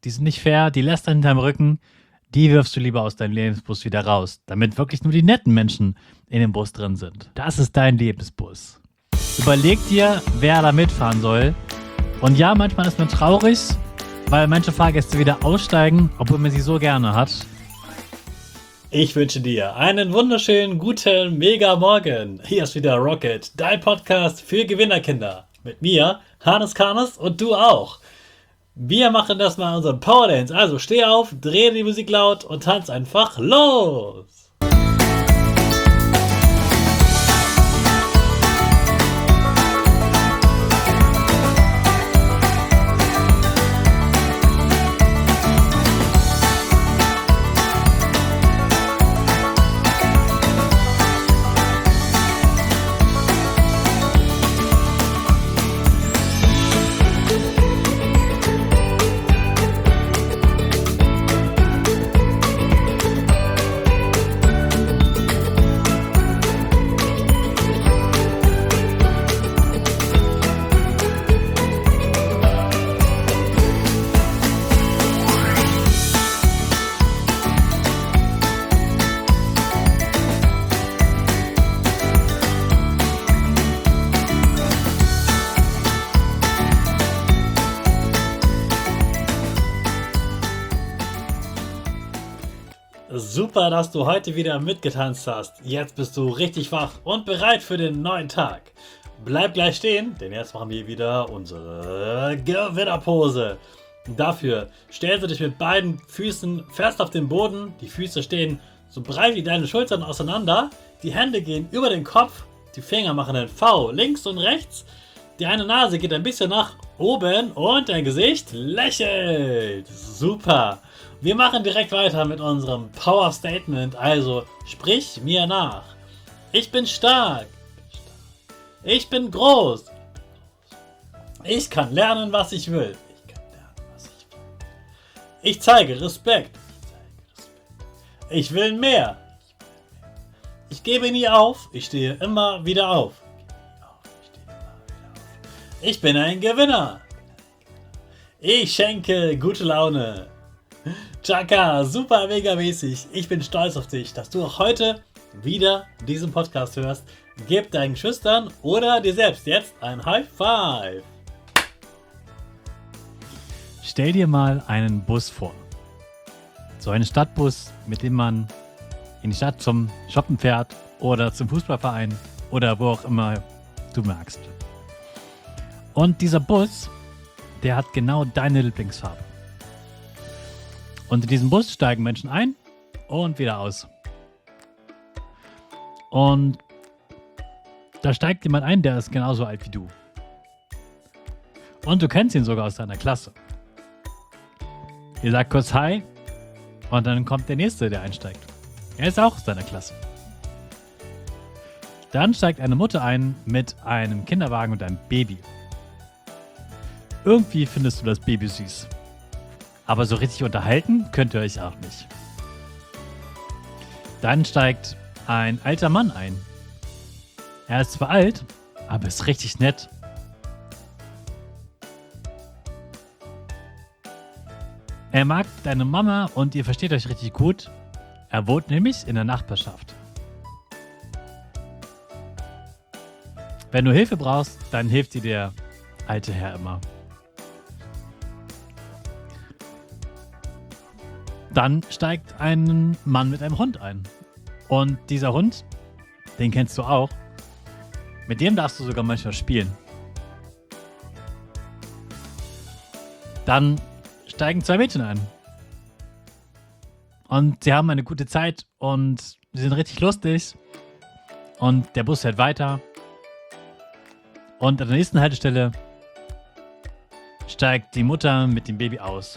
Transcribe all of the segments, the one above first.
die sind nicht fair, die lässt du hinterm Rücken, die wirfst du lieber aus deinem Lebensbus wieder raus, damit wirklich nur die netten Menschen in dem Bus drin sind. Das ist dein Lebensbus. Überleg dir, wer da mitfahren soll. Und ja, manchmal ist man traurig, weil manche Fahrgäste wieder aussteigen, obwohl man sie so gerne hat. Ich wünsche dir einen wunderschönen, guten, mega Morgen. Hier ist wieder Rocket, dein Podcast für Gewinnerkinder. Mit mir, Hannes Karnes und du auch. Wir machen das mal unseren Powerdance. Also steh auf, dreh die Musik laut und tanz einfach los. Super, dass du heute wieder mitgetanzt hast. Jetzt bist du richtig wach und bereit für den neuen Tag. Bleib gleich stehen, denn jetzt machen wir wieder unsere Gewinnerpose. Dafür stellst du dich mit beiden Füßen fest auf den Boden. Die Füße stehen so breit wie deine Schultern auseinander. Die Hände gehen über den Kopf. Die Finger machen ein V links und rechts. Die eine Nase geht ein bisschen nach oben und dein Gesicht lächelt. Super. Wir machen direkt weiter mit unserem Power Statement, also sprich mir nach. Ich bin stark. Ich bin groß. Ich kann lernen, was ich will. Ich zeige Respekt. Ich will mehr. Ich gebe nie auf. Ich stehe immer wieder auf. Ich bin ein Gewinner. Ich schenke gute Laune. Chaka, super mega mäßig. Ich bin stolz auf dich, dass du auch heute wieder diesen Podcast hörst. Gib deinen Schüchtern oder dir selbst jetzt ein High Five. Stell dir mal einen Bus vor. So einen Stadtbus, mit dem man in die Stadt zum Shoppen fährt oder zum Fußballverein oder wo auch immer du magst. Und dieser Bus, der hat genau deine Lieblingsfarbe. Und in diesen Bus steigen Menschen ein und wieder aus. Und da steigt jemand ein, der ist genauso alt wie du. Und du kennst ihn sogar aus deiner Klasse. Ihr sagt kurz Hi und dann kommt der Nächste, der einsteigt. Er ist auch aus deiner Klasse. Dann steigt eine Mutter ein mit einem Kinderwagen und einem Baby. Irgendwie findest du das Baby süß. Aber so richtig unterhalten könnt ihr euch auch nicht. Dann steigt ein alter Mann ein. Er ist zwar alt, aber ist richtig nett. Er mag deine Mama und ihr versteht euch richtig gut. Er wohnt nämlich in der Nachbarschaft. Wenn du Hilfe brauchst, dann hilft dir der alte Herr immer. Dann steigt ein Mann mit einem Hund ein. Und dieser Hund, den kennst du auch. Mit dem darfst du sogar manchmal spielen. Dann steigen zwei Mädchen ein. Und sie haben eine gute Zeit und sie sind richtig lustig. Und der Bus fährt weiter. Und an der nächsten Haltestelle steigt die Mutter mit dem Baby aus.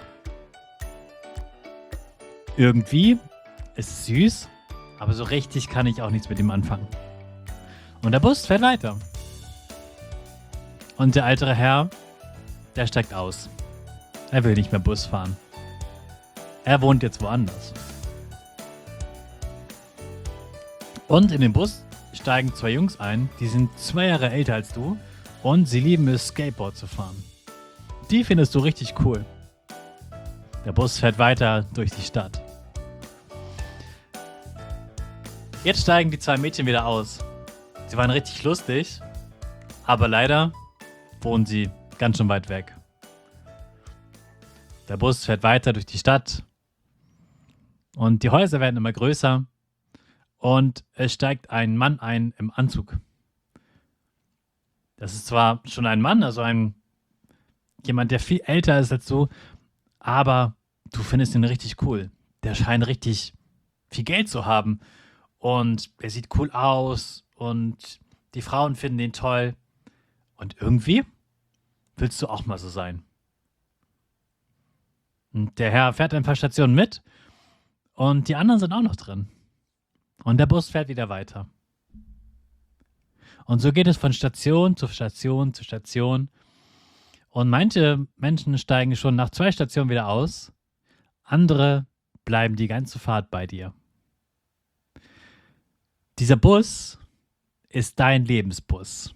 Irgendwie ist es süß, aber so richtig kann ich auch nichts mit ihm anfangen. Und der Bus fährt weiter. Und der ältere Herr, der steigt aus. Er will nicht mehr Bus fahren. Er wohnt jetzt woanders. Und in den Bus steigen zwei Jungs ein, die sind 2 Jahre älter als du und sie lieben es, Skateboard zu fahren. Die findest du richtig cool. Der Bus fährt weiter durch die Stadt. Jetzt steigen die 2 Mädchen wieder aus. Sie waren richtig lustig, aber leider wohnen sie ganz schön weit weg. Der Bus fährt weiter durch die Stadt und die Häuser werden immer größer und es steigt ein Mann ein im Anzug. Das ist zwar schon ein Mann, also jemand, der viel älter ist als du, aber du findest ihn richtig cool. Der scheint richtig viel Geld zu haben und er sieht cool aus und die Frauen finden ihn toll und irgendwie willst du auch mal so sein. Und der Herr fährt ein paar Stationen mit und die anderen sind auch noch drin. Und der Bus fährt wieder weiter. Und so geht es von Station zu Station zu Station. Und manche Menschen steigen schon nach 2 Stationen wieder aus. Andere bleiben die ganze Fahrt bei dir. Dieser Bus ist dein Lebensbus.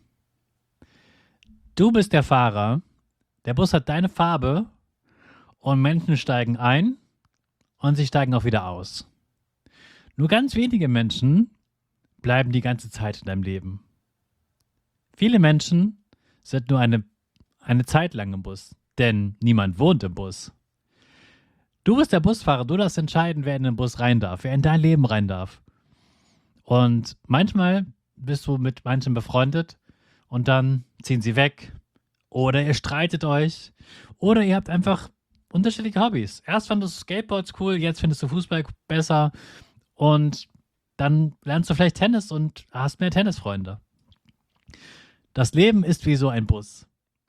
Du bist der Fahrer. Der Bus hat deine Farbe. Und Menschen steigen ein und sie steigen auch wieder aus. Nur ganz wenige Menschen bleiben die ganze Zeit in deinem Leben. Viele Menschen sind nur eine Zeit lang im Bus, denn niemand wohnt im Bus. Du bist der Busfahrer, du darfst entscheiden, wer in den Bus rein darf, wer in dein Leben rein darf. Und manchmal bist du mit manchen befreundet und dann ziehen sie weg oder ihr streitet euch oder ihr habt einfach unterschiedliche Hobbys. Erst fandest du Skateboards cool, jetzt findest du Fußball besser und dann lernst du vielleicht Tennis und hast mehr Tennisfreunde. Das Leben ist wie so ein Bus.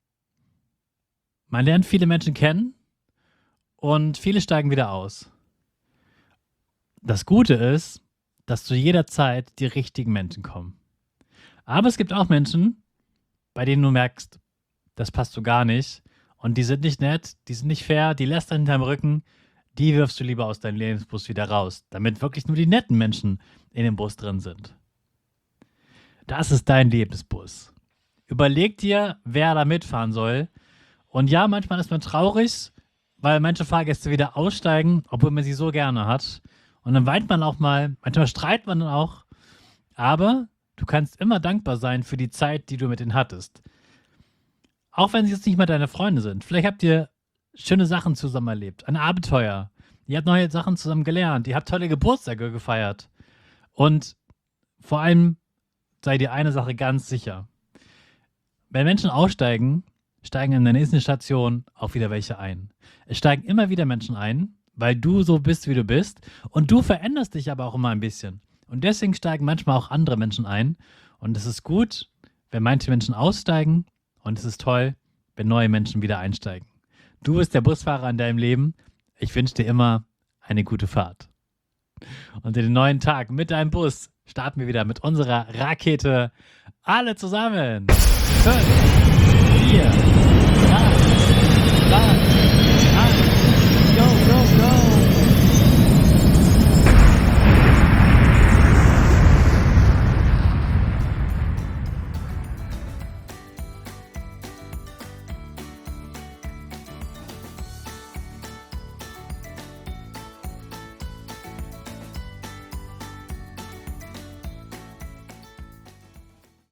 Man lernt viele Menschen kennen und viele steigen wieder aus. Das Gute ist, dass zu jeder Zeit die richtigen Menschen kommen. Aber es gibt auch Menschen, bei denen du merkst, das passt so gar nicht. Und die sind nicht nett, die sind nicht fair, die lästern hinterm Rücken, die wirfst du lieber aus deinem Lebensbus wieder raus, damit wirklich nur die netten Menschen in dem Bus drin sind. Das ist dein Lebensbus. Überleg dir, wer da mitfahren soll. Und ja, manchmal ist man traurig, weil manche Fahrgäste wieder aussteigen, obwohl man sie so gerne hat. Und dann weint man auch mal, manchmal streitet man dann auch. Aber du kannst immer dankbar sein für die Zeit, die du mit ihnen hattest. Auch wenn sie jetzt nicht mehr deine Freunde sind. Vielleicht habt ihr schöne Sachen zusammen erlebt. Ein Abenteuer. Ihr habt neue Sachen zusammen gelernt. Ihr habt tolle Geburtstage gefeiert. Und vor allem sei dir eine Sache ganz sicher. Wenn Menschen aussteigen, steigen in der nächsten Station auch wieder welche ein. Es steigen immer wieder Menschen ein, weil du so bist, wie du bist. Und du veränderst dich aber auch immer ein bisschen. Und deswegen steigen manchmal auch andere Menschen ein. Und es ist gut, wenn manche Menschen aussteigen. Und es ist toll, wenn neue Menschen wieder einsteigen. Du bist der Busfahrer in deinem Leben. Ich wünsche dir immer eine gute Fahrt. Und in den neuen Tag mit deinem Bus starten wir wieder mit unserer Rakete. Alle zusammen. 5,